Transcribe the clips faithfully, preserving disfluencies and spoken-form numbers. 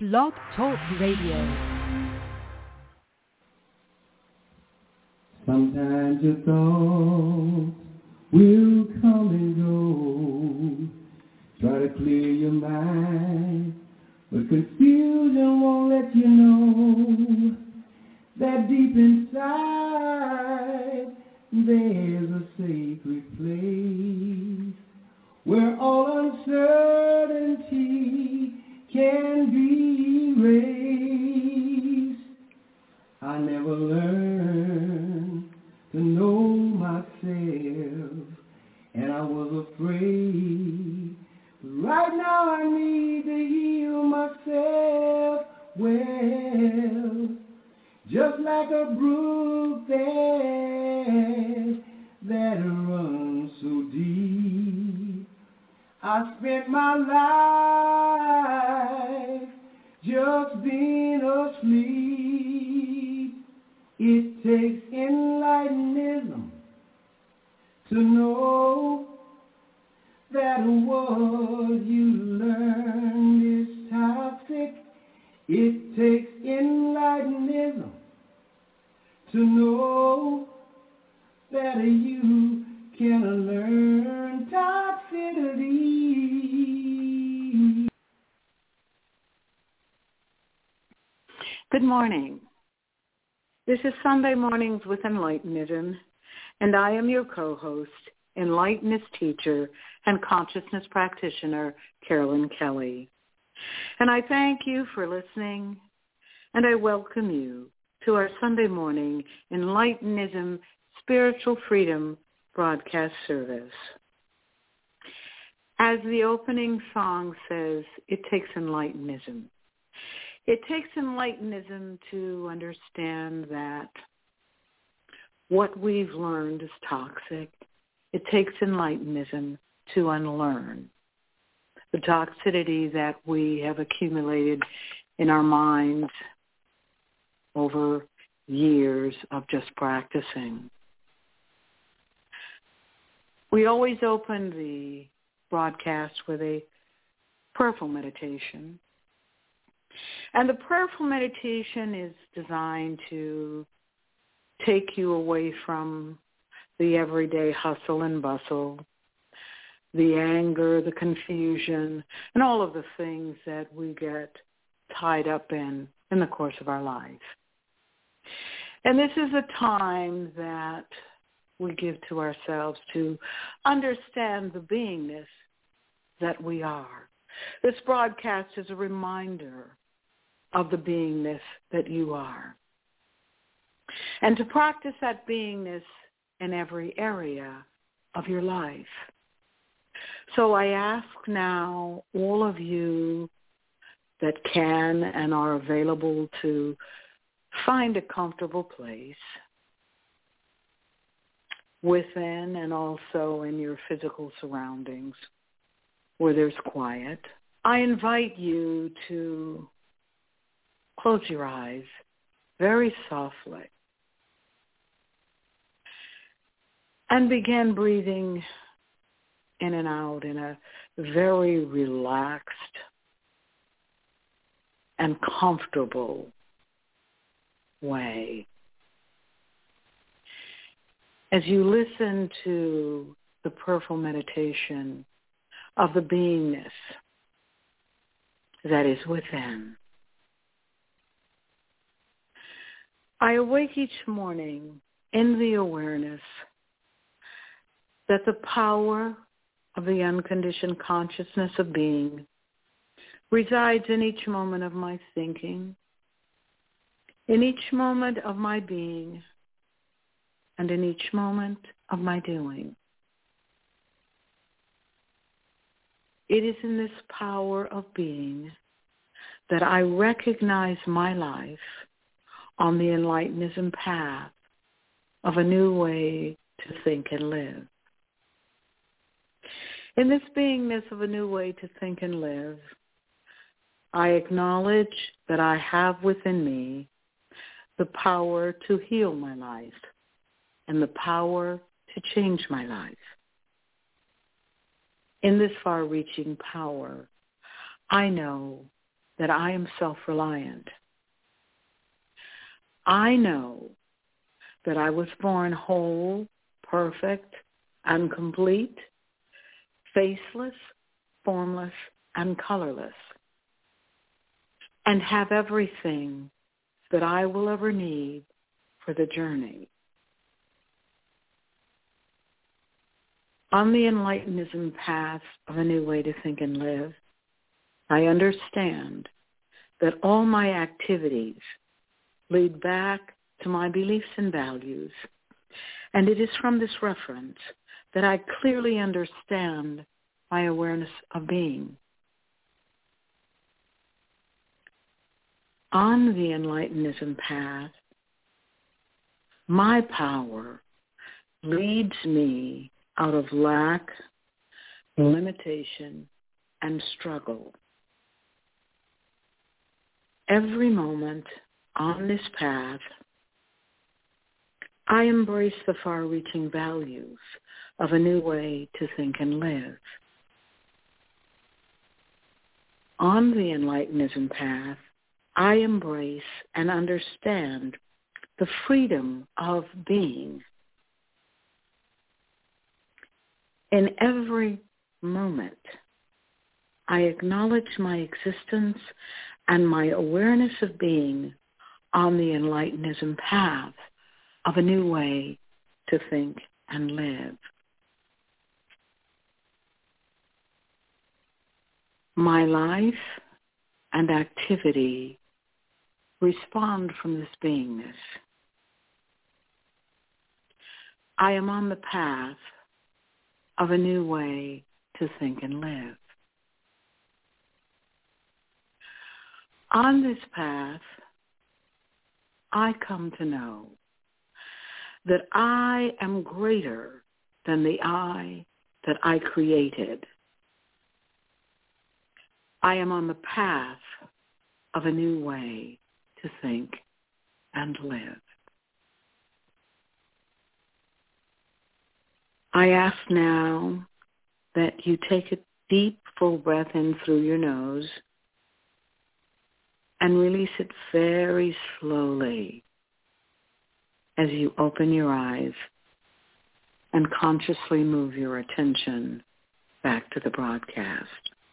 Blog Talk Radio. Sometimes your thoughts will come and go. Try to clear your mind, but confusion won't let you know that deep inside there's a sacred place where all uncertainty can be erased. I never learned to know myself, and I was afraid. But right now I need to heal myself well, just like a brook that, that runs so deep. I spent my life just being asleep. It takes enlightenism to know that what you learn is toxic. It takes enlightenism to know that you can learn toxicity. Good morning. This is Sunday Mornings with Enlightenism, and I am your co-host, Enlightenist teacher and consciousness practitioner, Carolyn Kelly. And I thank you for listening, and I welcome you to our Sunday morning Enlightenism Spiritual Freedom broadcast service. As the opening song says, it takes Enlightenism. It takes Enlightenism to understand that what we've learned is toxic. It takes Enlightenism to unlearn the toxicity that we have accumulated in our minds over years of just practicing. We always open the broadcast with a prayerful meditation. And the prayerful meditation is designed to take you away from the everyday hustle and bustle, the anger, the confusion, and all of the things that we get tied up in in the course of our life. And this is a time that we give to ourselves to understand the beingness that we are. This broadcast is a reminder of the beingness that you are, and to practice that beingness in every area of your life. So I ask now all of you that can and are available to find a comfortable place within and also in your physical surroundings where there's quiet. I invite you to close your eyes very softly and begin breathing in and out in a very relaxed and comfortable way. As you listen to the prayerful meditation of the beingness that is within, I awake each morning in the awareness that the power of the unconditioned consciousness of being resides in each moment of my thinking, in each moment of my being, and in each moment of my doing. It is in this power of being that I recognize my life on the Enlightenism path of a new way to think and live. In this beingness of a new way to think and live, I acknowledge that I have within me the power to heal my life and the power to change my life. In this far-reaching power, I know that I am self-reliant. I know that I was born whole, perfect, and complete, faceless, formless, and colorless, and have everything that I will ever need for the journey. On the Enlightenism path of a new way to think and live, I understand that all my activities lead back to my beliefs and values, and it is from this reference that I clearly understand my awareness of being. On the Enlightenism path, my power leads me out of lack, limitation, and struggle. Every moment on this path, I embrace the far-reaching values of a new way to think and live. On the Enlightenism path, I embrace and understand the freedom of being. In every moment, I acknowledge my existence and my awareness of being on the Enlightenism path of a new way to think and live. My life and activity respond from this beingness. I am on the path of a new way to think and live. On this path, I come to know that I am greater than the I that I created. I am on the path of a new way to think and live. I ask now that you take a deep, full breath in through your nose and release it very slowly as you open your eyes and consciously move your attention back to the broadcast.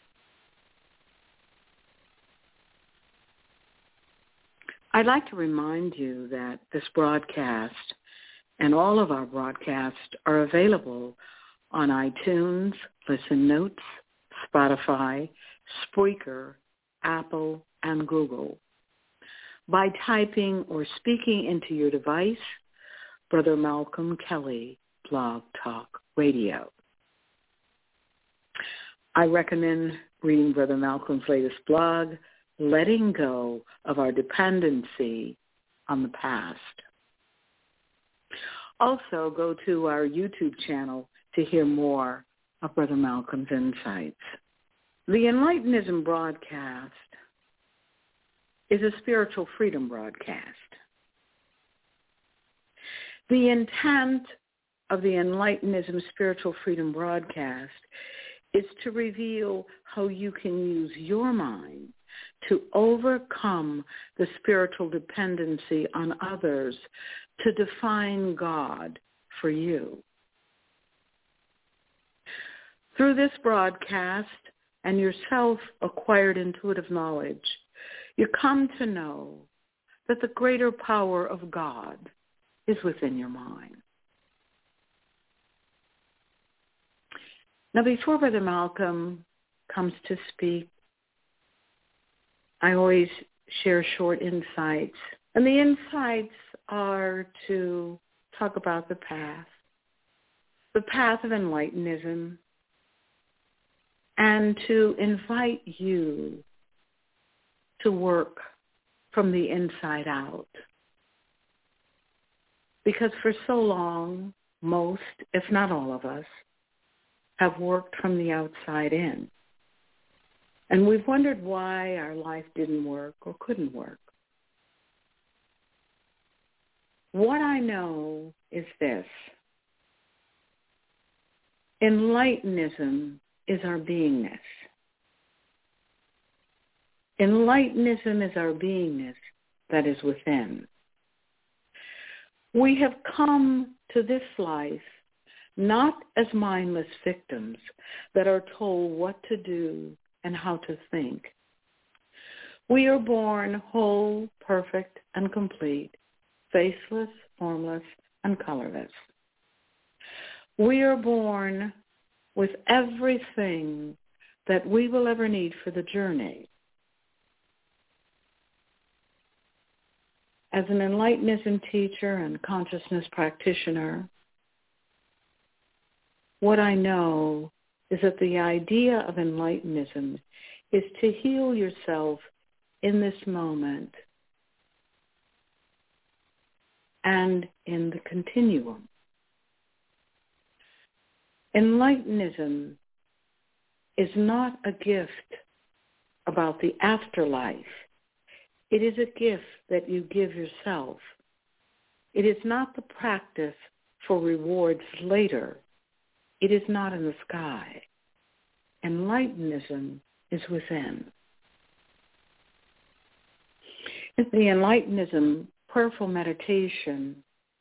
I'd like to remind you that this broadcast and all of our broadcasts are available on iTunes, Listen Notes, Spotify, Spreaker, Apple, and Google by typing or speaking into your device, Brother Malcolm Kelly, Blog Talk Radio. I recommend reading Brother Malcolm's latest blog, Letting Go of Our Dependency on the Past. Also, go to our YouTube channel to hear more of Brother Malcolm's insights. The Enlightenism broadcast is a spiritual freedom broadcast. The intent of the Enlightenism spiritual freedom broadcast is to reveal how you can use your mind to overcome the spiritual dependency on others to define God for you. Through this broadcast and your self-acquired intuitive knowledge, you come to know that the greater power of God is within your mind. Now, before Brother Malcolm comes to speak, I always share short insights. And the insights are to talk about the path, the path of Enlightenism, and to invite you to work from the inside out. Because for so long, most, if not all of us, have worked from the outside in. And we've wondered why our life didn't work or couldn't work. What I know is this. Enlightenism is our beingness. Enlightenism is our beingness that is within. We have come to this life not as mindless victims that are told what to do and how to think. We are born whole, perfect, and complete, faceless, formless, and colorless. We are born with everything that we will ever need for the journey. As an Enlightenism teacher and consciousness practitioner, what I know is that the idea of Enlightenism is to heal yourself in this moment and in the continuum. Enlightenism is not a gift about the afterlife. It is a gift that you give yourself. It is not the practice for rewards later. It is not in the sky. Enlightenism is within. In the Enlightenism prayerful meditation,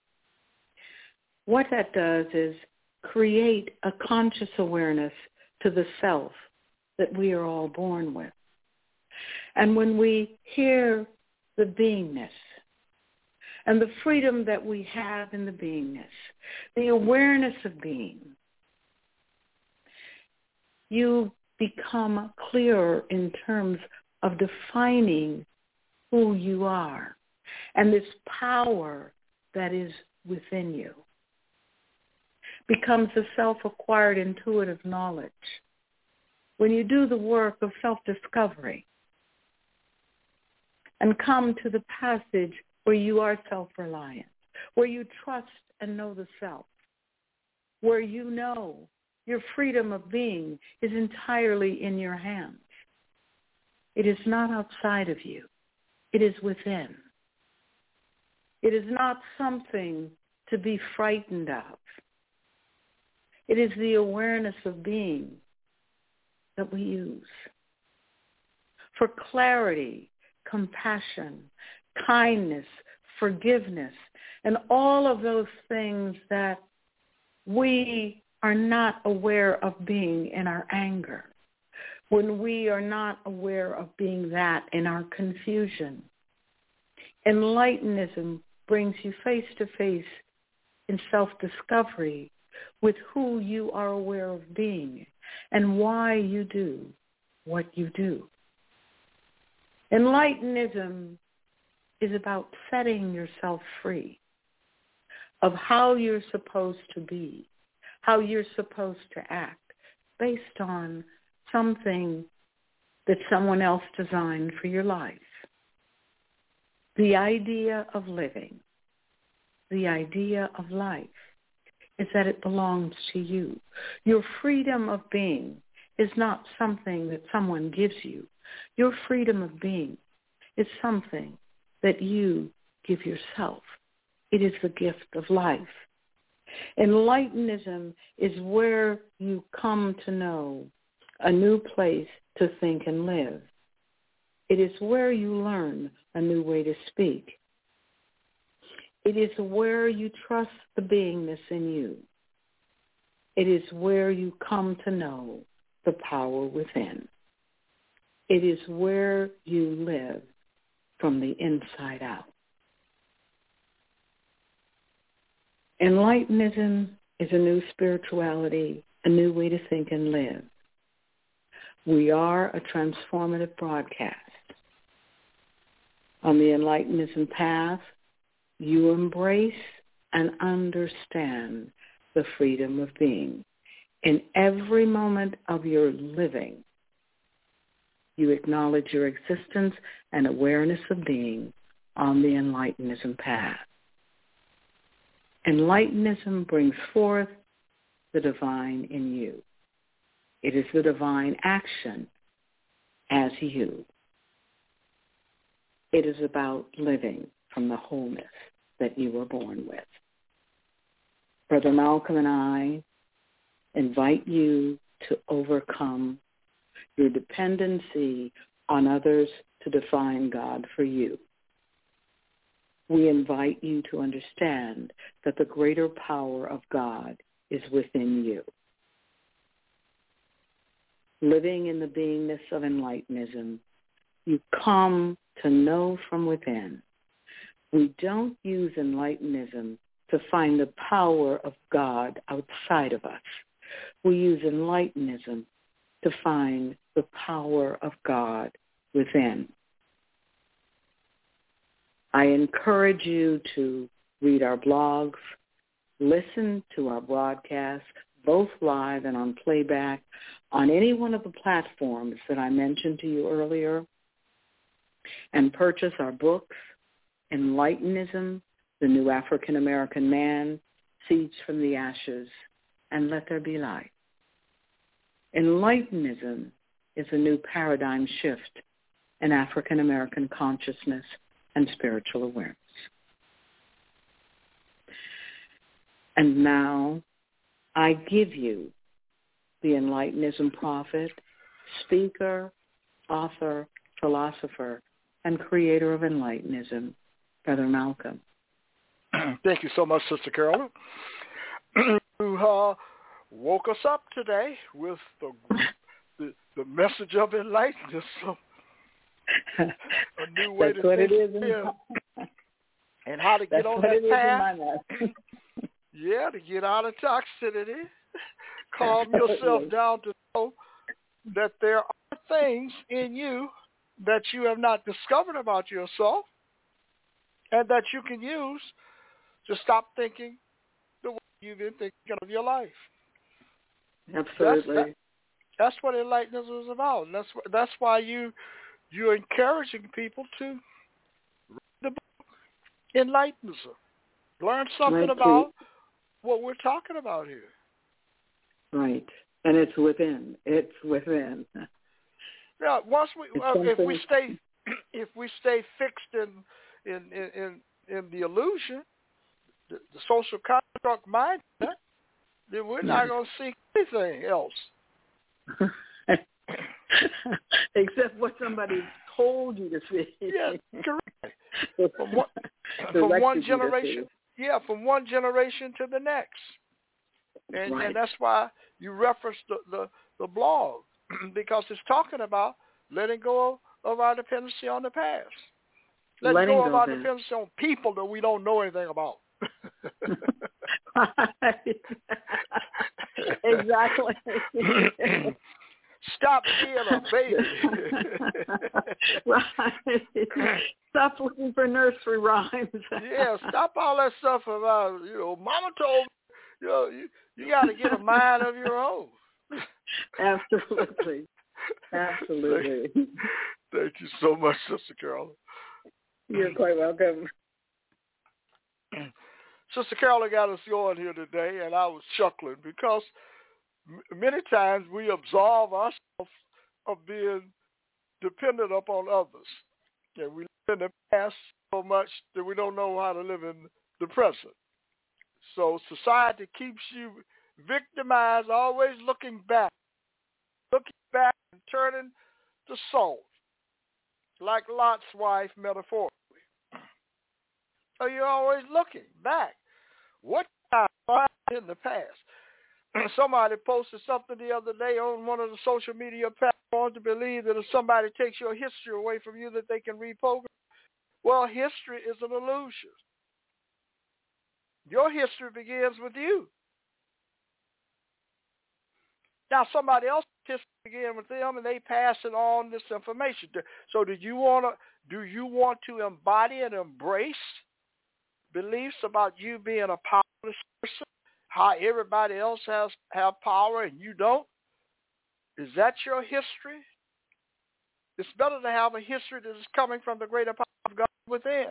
what that does is create a conscious awareness to the self that we are all born with. And when we hear the beingness and the freedom that we have in the beingness, the awareness of being, you become clearer in terms of defining who you are and this power that is within you becomes a self-acquired intuitive knowledge. When you do the work of self-discovery and come to the passage where you are self-reliant, where you trust and know the self, where you know your freedom of being is entirely in your hands. It is not outside of you. It is within. It is not something to be frightened of. It is the awareness of being that we use for clarity, compassion, kindness, forgiveness, and all of those things that we are not aware of being in our anger, when we are not aware of being that in our confusion. Enlightenism brings you face to face in self-discovery with who you are aware of being and why you do what you do. Enlightenism is about setting yourself free of how you're supposed to be, how you're supposed to act, based on something that someone else designed for your life. The idea of living, the idea of life, is that it belongs to you. Your freedom of being is not something that someone gives you. Your freedom of being is something that you give yourself. It is the gift of life. Enlightenism is where you come to know a new place to think and live. It is where you learn a new way to speak. It is where you trust the beingness in you. It is where you come to know the power within. It is where you live from the inside out. Enlightenism is a new spirituality, a new way to think and live. We are a transformative broadcast. On the Enlightenism path, you embrace and understand the freedom of being. In every moment of your living, you acknowledge your existence and awareness of being on the Enlightenism path. Enlightenism brings forth the divine in you. It is the divine action as you. It is about living from the wholeness that you were born with. Brother Malcolm and I invite you to overcome your dependency on others to define God for you. We invite you to understand that the greater power of God is within you. Living in the beingness of Enlightenism, you come to know from within. We don't use Enlightenism to find the power of God outside of us. We use Enlightenism to find the power of God within. I encourage you to read our blogs, listen to our broadcasts, both live and on playback, on any one of the platforms that I mentioned to you earlier, and purchase our books, Enlightenism, The New African American Man, Seeds from the Ashes, and Let There Be Light. Enlightenism is a new paradigm shift in African American consciousness and spiritual awareness. And now I give you the Enlightenism prophet, speaker, author, philosopher, and creator of Enlightenism, Brother Malcolm. Thank you so much, Sister Carolyn. You uh, woke us up today with the, the, the message of Enlightenism. A new way That's to what think it is in yeah. And how to get That's on what that it is path. in my mess. Yeah, to get out of toxicity. Calm yourself down to know that there are things in you that you have not discovered about yourself and that you can use to stop thinking the way you've been thinking of your life. Absolutely. That's, that, that's what Enlightenism is about. And that's, that's why you, you're encouraging people to read the book Enlightenism. Learn something Right, about too. what we're talking about here. Right. And it's within. It's within. Yeah, once we It's uh, if something- we stay if we stay fixed in in in, in the illusion, the, the social construct mindset, then we're not going to see anything else. Except what somebody told you to see. Yeah, correct. From one, from one generation, yeah, from one generation to the next, and right. and that's why you referenced the the, the blog because it's talking about letting go of our dependency on the past, letting, letting go, go of our then. dependency on people that we don't know anything about. Exactly. Stop being a baby. Right. Stop looking for nursery rhymes. Yeah, stop all that stuff about, you know, mama told me, you know, you, you got to get a mind of your own. Absolutely. Absolutely. Thank, thank you so much, Sister Carolyn. You're quite welcome. Sister Carolyn got us going here today, and I was chuckling because many times we absolve ourselves of being dependent upon others. And we live in the past so much that we don't know how to live in the present. So society keeps you victimized, always looking back, looking back and turning to salt, like Lot's wife metaphorically. So you're always looking back. What happened in the past? Somebody posted something the other day on one of the social media platforms to believe that if somebody takes your history away from you that they can reprogram. Well, history is an illusion. Your history begins with you. Now, somebody else's history begins with them, and they pass it on this information. So, do you want to do you want to embody and embrace beliefs about you being a powerless person? How everybody else has have power and you don't? Is that your history? It's better to have a history that is coming from the greater power of God within.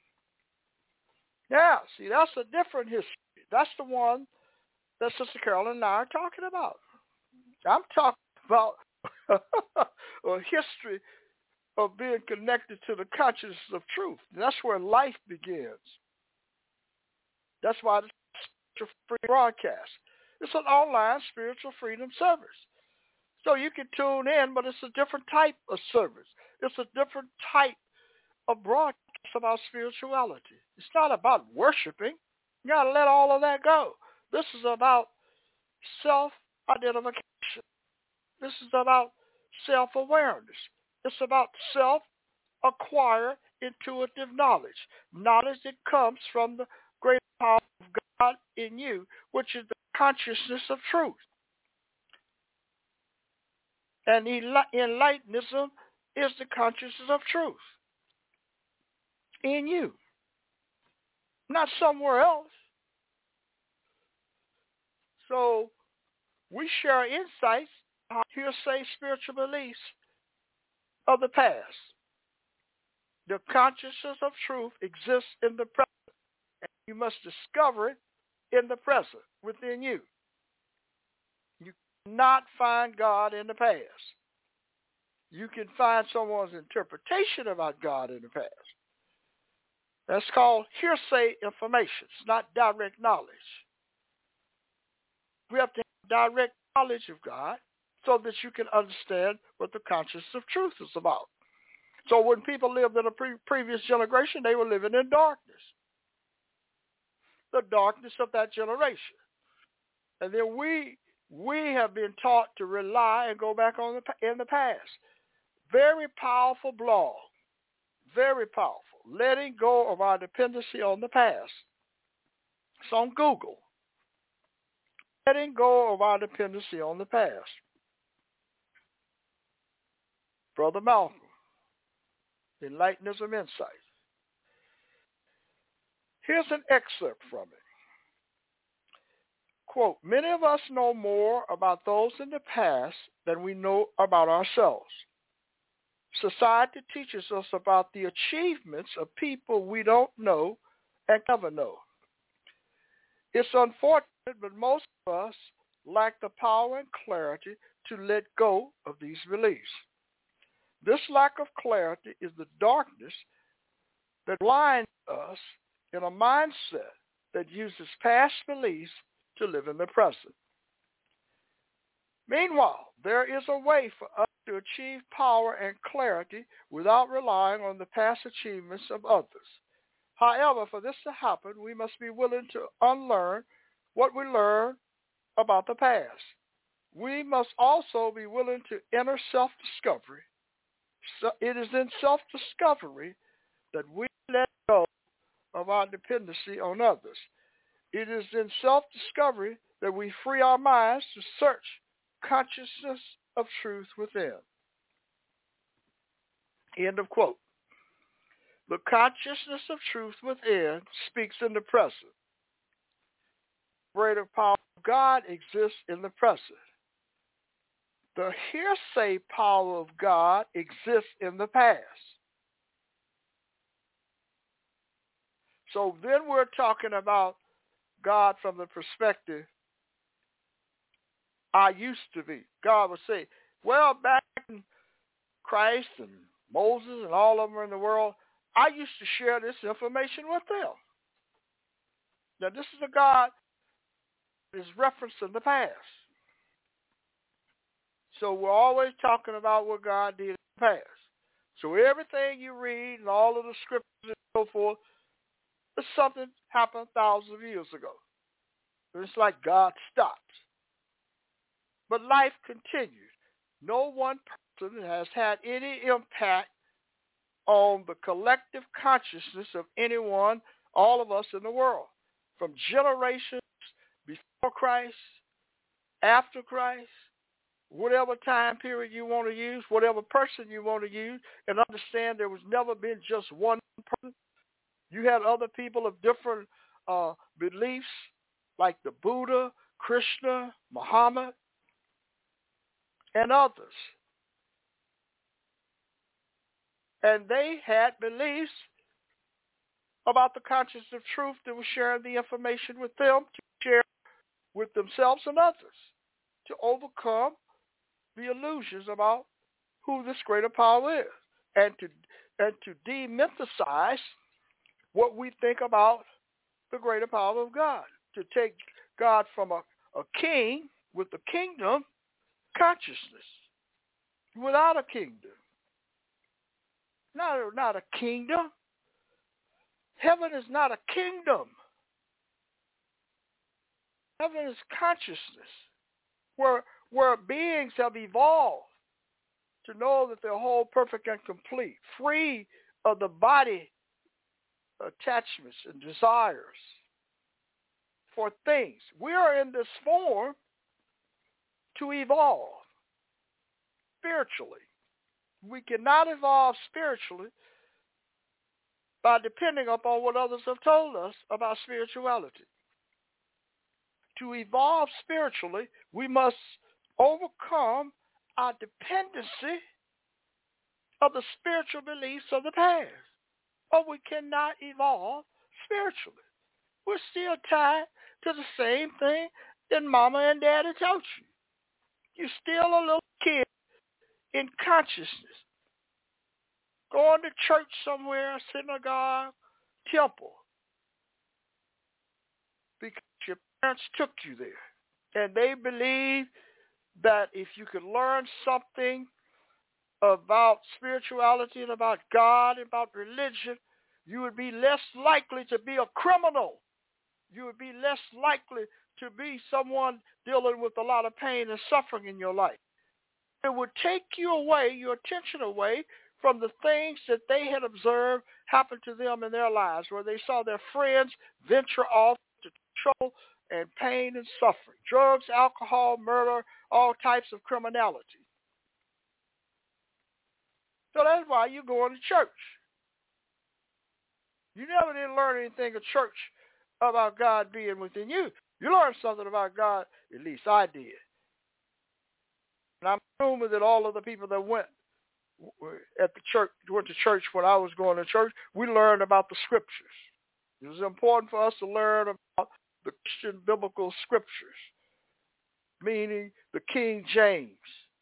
Yeah, see, that's a different history. That's the one that Sister Carolyn and I are talking about. I'm talking about a history of being connected to the consciousness of truth. That's where life begins. That's why the Spiritual Free broadcast. It's an online spiritual freedom service. So you can tune in, but it's a different type of service. It's a different type of broadcast about spirituality. It's not about worshiping. You got to let all of that go. This is about self-identification. This is about self-awareness. It's about self-acquired intuitive knowledge. Knowledge that comes from the great power of God in you, which is the consciousness of truth. And enlightenism is the consciousness of truth in you, not somewhere else. So we share insights on hearsay spiritual beliefs of the past. The consciousness of truth exists in the present, and you must discover it in the present within you. You cannot find God in the past. You can find someone's interpretation about God in the past. That's called hearsay information. It's not direct knowledge. We have to have direct knowledge of God so that you can understand what the consciousness of truth is about. So when people lived in a pre- previous generation, they were living in darkness. The darkness of that generation. And then we we have been taught to rely and go back on the in the past. Very powerful blog. Very powerful. Letting go of our dependency on the past. It's on Google. Letting go of our dependency on the past. Brother Malcolm, Enlightenism Insight. Here's an excerpt from it. Quote, many of us know more about those in the past than we know about ourselves. Society teaches us about the achievements of people we don't know and never know. It's unfortunate, but most of us lack the power and clarity to let go of these beliefs. This lack of clarity is the darkness that blinds us in a mindset that uses past beliefs to live in the present. Meanwhile, there is a way for us to achieve power and clarity without relying on the past achievements of others. However, for this to happen, we must be willing to unlearn what we learned about the past. We must also be willing to enter self-discovery. So it is in self-discovery that we let go of our dependency on others. It is in self-discovery that we free our minds to search consciousness of truth within. End of quote. The consciousness of truth within speaks in the present. The greater power of God exists in the present. The hearsay power of God exists in the past. So then we're talking about God from the perspective I used to be. God would say, well, back in Christ and Moses and all of them in the world, I used to share this information with them. Now, this is a God that is referenced in the past. So we're always talking about what God did in the past. So everything you read and all of the scriptures and so forth, it's something happened thousands of years ago. It's like God stopped. But life continued. No one person has had any impact on the collective consciousness of anyone, all of us in the world, from generations before Christ, after Christ, whatever time period you want to use, whatever person you want to use, and understand there was never been just one person. You had other people of different uh, beliefs, like the Buddha, Krishna, Muhammad, and others. And they had beliefs about the consciousness of truth that was sharing the information with them to share with themselves and others to overcome the illusions about who this greater power is and to and to demythicize what we think about the greater power of God, to take God from a, a king with a kingdom consciousness without a kingdom. Not, not a kingdom. Heaven is not a kingdom. Heaven is consciousness, where, where beings have evolved to know that they're whole, perfect, and complete, free of the body attachments and desires for things. We are in this form to evolve spiritually. We cannot evolve spiritually by depending upon what others have told us about spirituality. To evolve spiritually, we must overcome our dependency of the spiritual beliefs of the past. Or we cannot evolve spiritually. We're still tied to the same thing that mama and daddy taught you. You're still a little kid in consciousness, going to church somewhere, synagogue, temple, because your parents took you there. And they believe that if you could learn something about spirituality and about God and about religion, you would be less likely to be a criminal. You would be less likely to be someone dealing with a lot of pain and suffering in your life. It would take you away, your attention away from the things that they had observed happen to them in their lives, where they saw their friends venture off to trouble and pain and suffering, drugs, alcohol, murder, all types of criminality. So that's why you're going to church. You never did learn anything at church about God being within you. You learned something about God, at least I did. And I'm assuming that all of the people that went at the church, went to church when I was going to church, we learned about the scriptures. It was important for us to learn about the Christian biblical scriptures, meaning the King James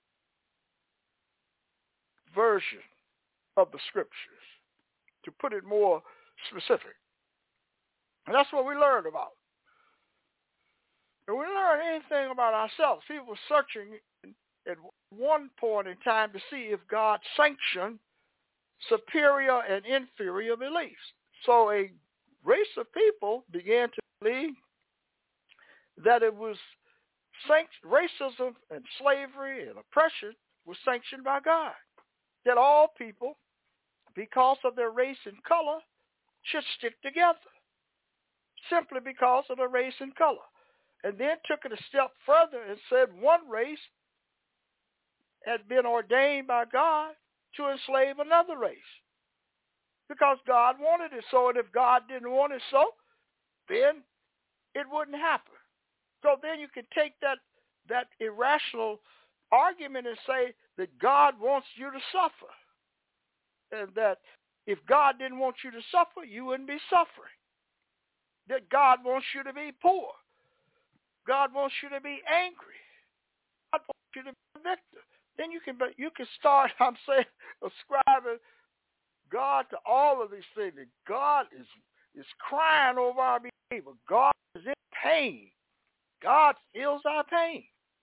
version of the scriptures, to put it more specific. And that's what we learned about. And we learn anything about ourselves. People were searching at one point in time to see if God sanctioned superior and inferior beliefs. So a race of people began to believe that it was sanct- racism and slavery and oppression was sanctioned by God. That all people, because of their race and color, should stick together, simply because of their race and color. And then took it a step further and said one race had been ordained by God to enslave another race because God wanted it so, and if God didn't want it so, then it wouldn't happen. So then you can take that, that irrational argument and say that God wants you to suffer, and that if God didn't want you to suffer, you wouldn't be suffering. That God wants you to be poor. God wants you to be angry. God wants you to be a victim. Then you can you can start, I'm saying, ascribing God to all of these things. That God is, is crying over our behavior. God is in pain. God feels our pain.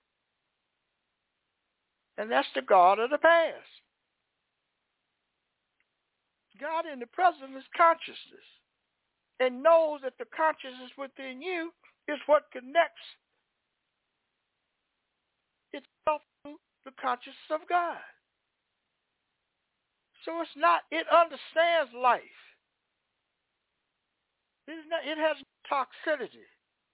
And that's the God of the past. God in the present is consciousness, and knows that the consciousness within you is what connects itself to the consciousness of God. So it's not, it understands life. It, is not, it has toxicity.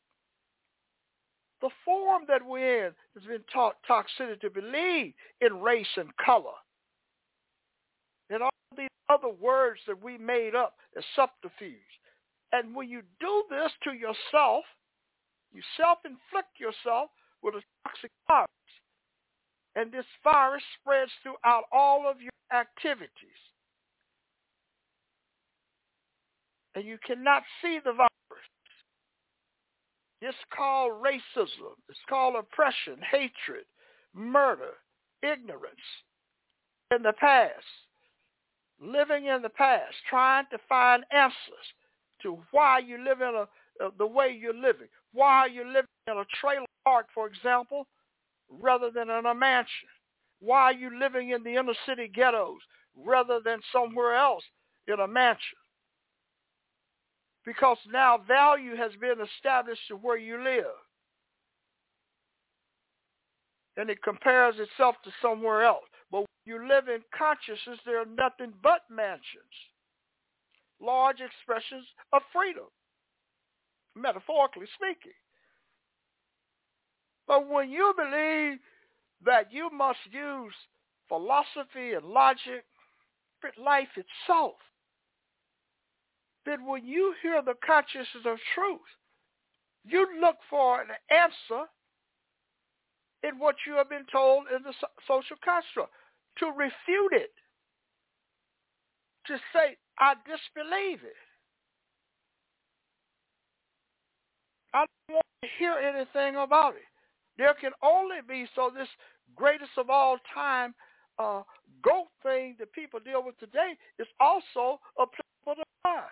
The form that we're in has been taught toxicity to believe in race and color. And all these other words that we made up as subterfuge. And when you do this to yourself, you self-inflict yourself with a toxic virus. And this virus spreads throughout all of your activities. And you cannot see the virus. It's called racism. It's called oppression, hatred, murder, ignorance in the past. Living in the past, trying to find answers to why you live in a, uh, the way you're living. Why are you living in a trailer park, for example, rather than in a mansion? Why are you living in the inner city ghettos rather than somewhere else in a mansion? Because now value has been established to where you live. And it compares itself to somewhere else. But when you live in consciousness, there are nothing but mansions. Large expressions of freedom, metaphorically speaking. But when you believe that you must use philosophy and logic for life itself, then when you hear the consciousness of truth, you look for an answer in what you have been told in the social construct, to refute it, to say, I disbelieve it. I don't want to hear anything about it. There can only be, so this greatest of all time uh, GOAT thing that people deal with today is also applicable to God.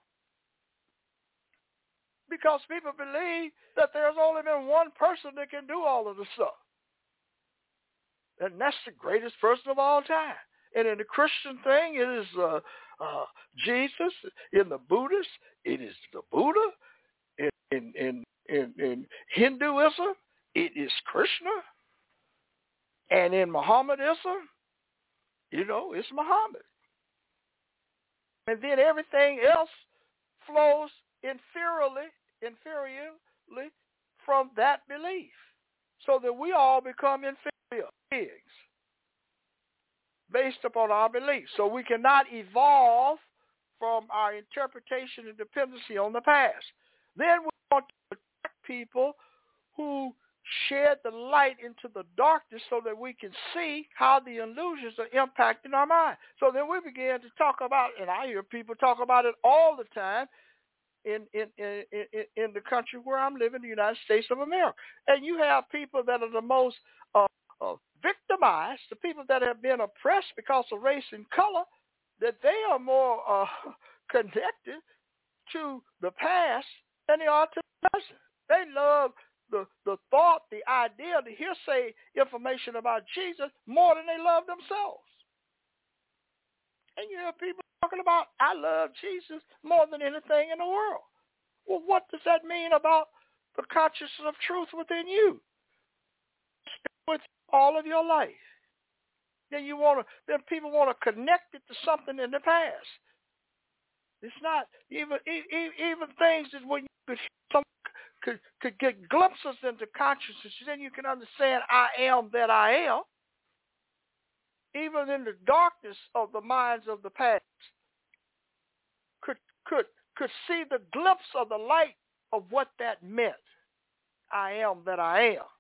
Because people believe that there's only been one person that can do all of the stuff. And that's the greatest person of all time. And in the Christian thing, it is uh, uh, Jesus. In the Buddhist, it is the Buddha. In, in, in, in, in Hinduism, it is Krishna. And in Mohammedanism, you know, it's Muhammad. And then everything else flows inferiorly, inferiorly from that belief. So that we all become inferior beings based upon our beliefs. So we cannot evolve from our interpretation and dependency on the past. Then we want to protect people who shed the light into the darkness so that we can see how the illusions are impacting our mind. So then we begin to talk about, and I hear people talk about it all the time, In, in, in, in, in the country where I'm living, the United States of America. And you have people that are the most uh, uh, victimized, the people that have been oppressed because of race and color, that they are more uh, connected to the past than they are to the present. They love the, the thought, the idea, the hearsay information about Jesus more than they love themselves. And you have people talking about, I love Jesus more than anything in the world. Well, what does that mean about the consciousness of truth within you? With all of your life. Then you want to, then people want to connect it to something in the past. It's not even even things that when you could some could could get glimpses into consciousness, then you can understand I am that I am. Even in the darkness of the minds of the past, could could could see the glimpse of the light of what that meant. I am that I am.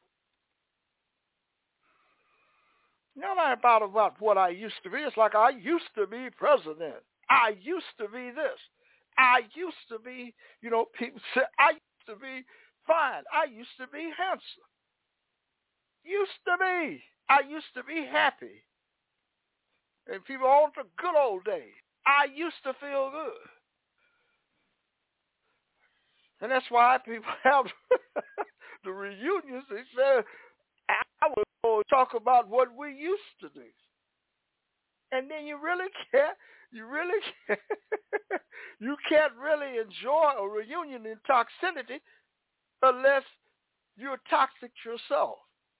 Not about about what I used to be. It's like I used to be president. I used to be this. I used to be, you know, people say I used to be fine. I used to be handsome. Used to be. I used to be happy. And people on the good old days. I used to feel good. And that's why people have the reunions. They say, I would go talk about what we used to do. And then you really can't, you really can't, you can't really enjoy a reunion in toxicity unless you're toxic yourself.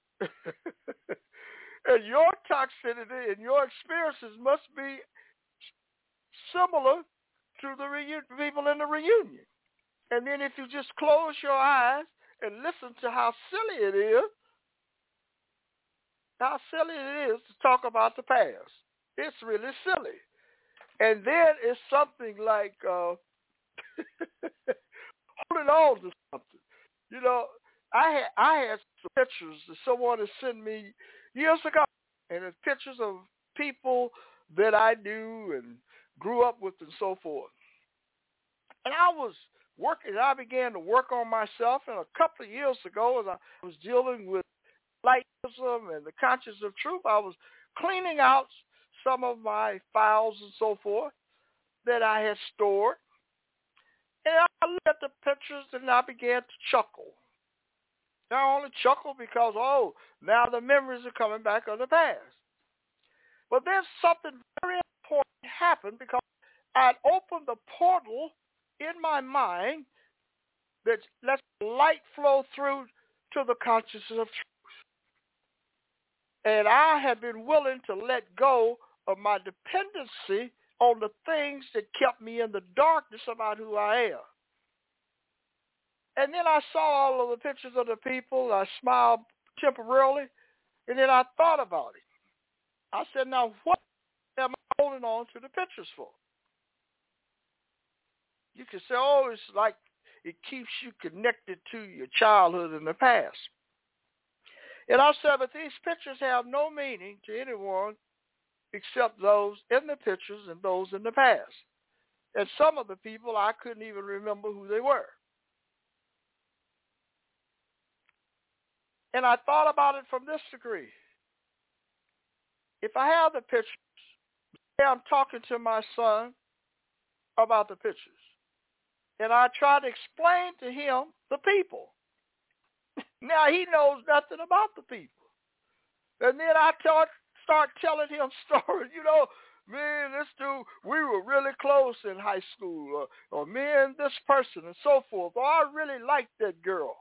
And your toxicity and your experiences must be similar to the reunion, people in the reunion. And then if you just close your eyes and listen to how silly it is, how silly it is to talk about the past. It's really silly. And then it's something like uh, holding on to something. You know, I had I had some pictures that someone had sent me years ago, and it's pictures of people that I knew and grew up with and so forth. And I was working, I began to work on myself, and a couple of years ago, as I was dealing with Lightism and the consciousness of truth, I was cleaning out some of my files and so forth that I had stored. And I looked at the pictures and I began to chuckle. I only chuckle because, oh, now the memories are coming back of the past. But then something very important happened because I'd opened the portal in my mind that lets light flow through to the consciousness of truth. And I had been willing to let go of my dependency on the things that kept me in the darkness about who I am. And then I saw all of the pictures of the people. I smiled temporarily, and then I thought about it. I said, now what am I holding on to the pictures for? You can say, oh, it's like it keeps you connected to your childhood in the past. And I said, but these pictures have no meaning to anyone except those in the pictures and those in the past. And some of the people, I couldn't even remember who they were. And I thought about it from this degree. If I have the pictures, say I'm talking to my son about the pictures, and I try to explain to him the people. Now he knows nothing about the people. And then I tell, start telling him stories, you know, me and this dude, we were really close in high school, or, or me and this person, and so forth. Or I really liked that girl.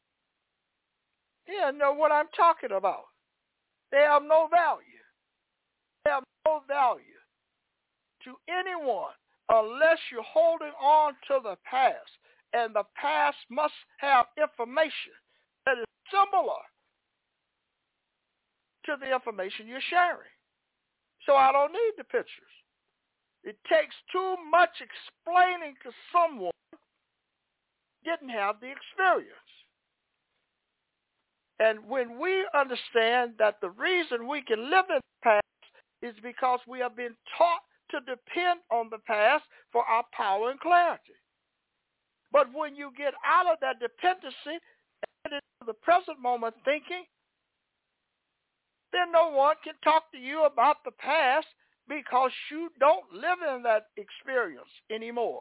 He doesn't know what I'm talking about. They have no value. They have no value to anyone unless you're holding on to the past. And the past must have information that is similar to the information you're sharing. So I don't need the pictures. It takes too much explaining to someone who didn't have the experience. And when we understand that the reason we can live in the past is because we have been taught to depend on the past for our power and clarity. But when you get out of that dependency and into the present moment thinking, then no one can talk to you about the past because you don't live in that experience anymore.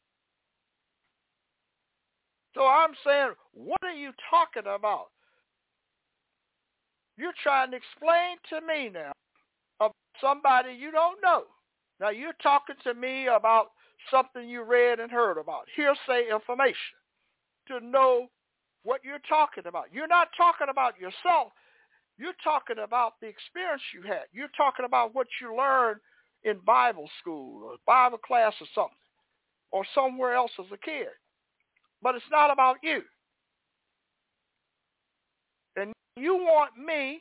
So I'm saying, what are you talking about? You're trying to explain to me now of somebody you don't know. Now you're talking to me about something you read and heard about, hearsay information, to know what you're talking about. You're not talking about yourself. You're talking about the experience you had. You're talking about what you learned in Bible school or Bible class or something, or somewhere else as a kid. But it's not about you. And you want me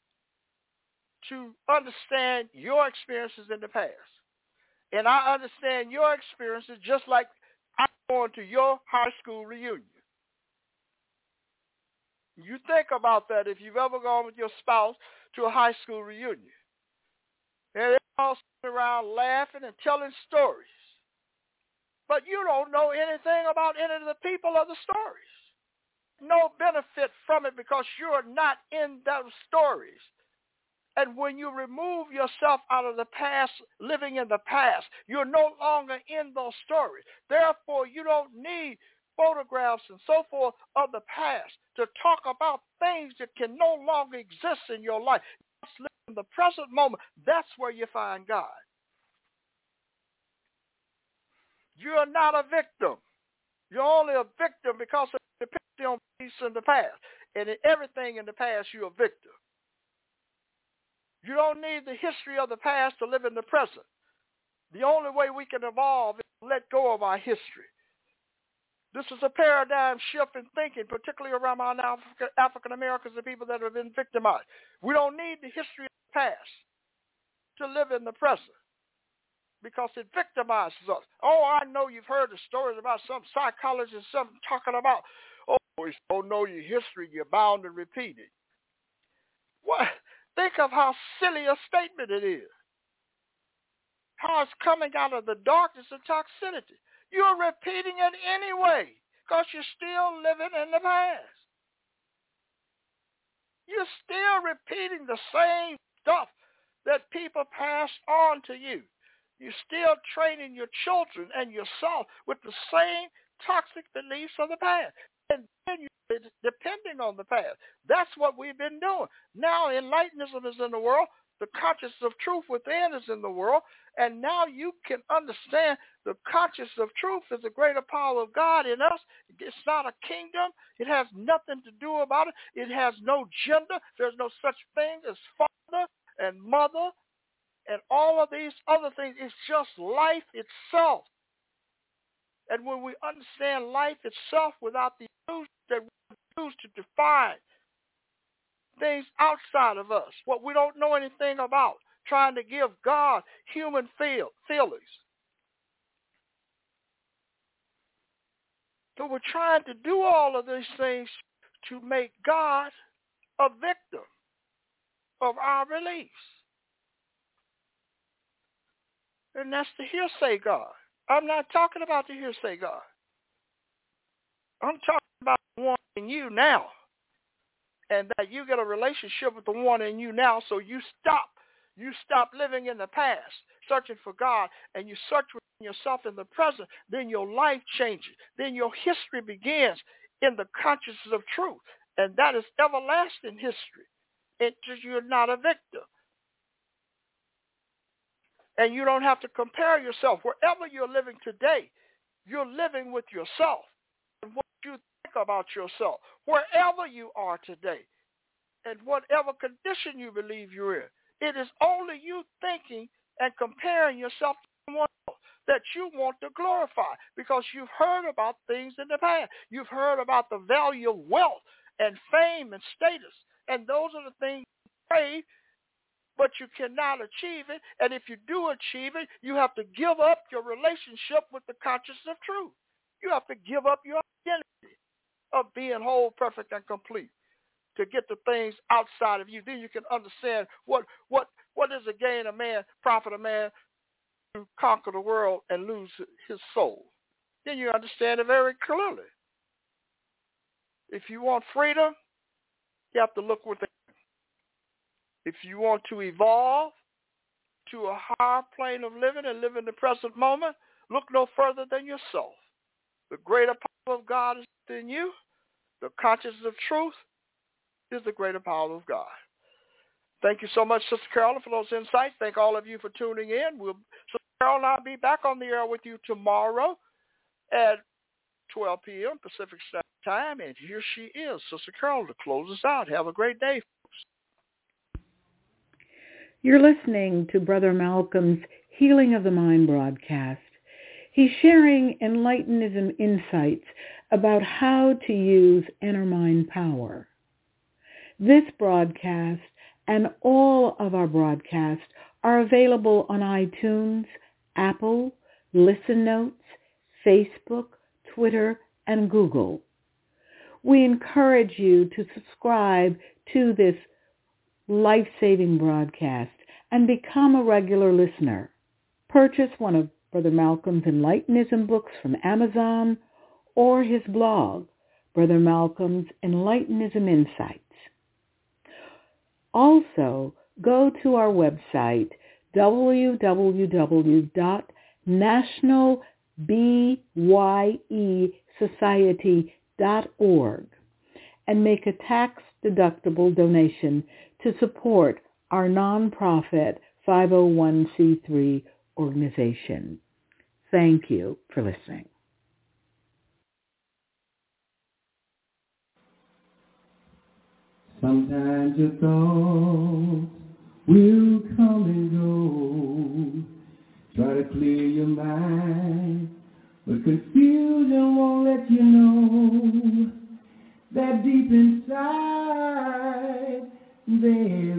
to understand your experiences in the past. And I understand your experiences just like I'm going to your high school reunion. You think about that if you've ever gone with your spouse to a high school reunion. And they're all sitting around laughing and telling stories. But you don't know anything about any of the people or the stories. No benefit from it because you're not in those stories. And when you remove yourself out of the past, living in the past, you're no longer in those stories. Therefore, you don't need photographs and so forth of the past to talk about things that can no longer exist in your life. Just live in the present moment. That's where you find God. You're not a victim. You're only a victim because of the dependency on peace in the past. And in everything in the past, you're a victim. You don't need the history of the past to live in the present. The only way we can evolve is to let go of our history. This is a paradigm shift in thinking, particularly around our African Americans and people that have been victimized. We don't need the history of the past to live in the present because it victimizes us. Oh, I know you've heard the stories about some psychologist something talking about, oh, if you don't know your history, you're bound to repeat it. What? Think of how silly a statement it is. How it's coming out of the darkness and toxicity. You're repeating it anyway because you're still living in the past. You're still repeating the same stuff that people passed on to you. You're still training your children and yourself with the same toxic beliefs of the past. And then you're depending on the past. That's what we've been doing. Now Enlightenism is in the world. The consciousness of truth within is in the world. And now you can understand the consciousness of truth is the greater power of God in us. It's not a kingdom. It has nothing to do about it. It has no gender. There's no such thing as father and mother and all of these other things. It's just life itself. And when we understand life itself without the illusion that we use to define things outside of us, what we don't know anything about, trying to give God human feel, feelings. So we're trying to do all of these things to make God a victim of our beliefs. And that's the hearsay God. I'm not talking about the hearsay God. I'm talking about the one in you now. And that you get a relationship with the one in you now, so you stop. You stop living in the past, searching for God, and you search within yourself in the present. Then your life changes. Then your history begins in the consciousness of truth. And that is everlasting history. It's just you're not a victim. And you don't have to compare yourself. Wherever you're living today, you're living with yourself and what you think about yourself. Wherever you are today and whatever condition you believe you're in, it is only you thinking and comparing yourself to someone else that you want to glorify because you've heard about things in the past. You've heard about the value of wealth and fame and status. And those are the things you crave, but you cannot achieve it. And if you do achieve it, you have to give up your relationship with the consciousness of truth. You have to give up your identity of being whole, perfect, and complete to get the things outside of you. Then you can understand what what what is a gain a man, profit a man to conquer the world and lose his soul. Then you understand it very clearly. If you want freedom, you have to look within. If you want to evolve to a higher plane of living and live in the present moment, look no further than yourself. The greater power of God is within you. The consciousness of truth is the greater power of God. Thank you so much, Sister Carolyn, for those insights. Thank all of you for tuning in. We'll, Sister Carolyn and I'll be back on the air with you tomorrow at twelve p.m. Pacific Standard Time. And here she is, Sister Carolyn, to close us out. Have a great day, folks. You're listening to Brother Malcolm's Healing of the Mind broadcast. He's sharing Enlightenism insights about how to use inner mind power. This broadcast and all of our broadcasts are available on iTunes, Apple, Listen Notes, Facebook, Twitter, and Google. We encourage you to subscribe to this life-saving broadcast and become a regular listener. Purchase one of Brother Malcolm's Enlightenism books from Amazon or his blog, Brother Malcolm's Enlightenism Insights. Also, go to our website, w w w dot national bye society dot org and make a tax-deductible donation to support our nonprofit five oh one c three organization. Thank you for listening. Sometimes your thoughts will come and go. Try to clear your mind, but confusion won't let you know that deep inside there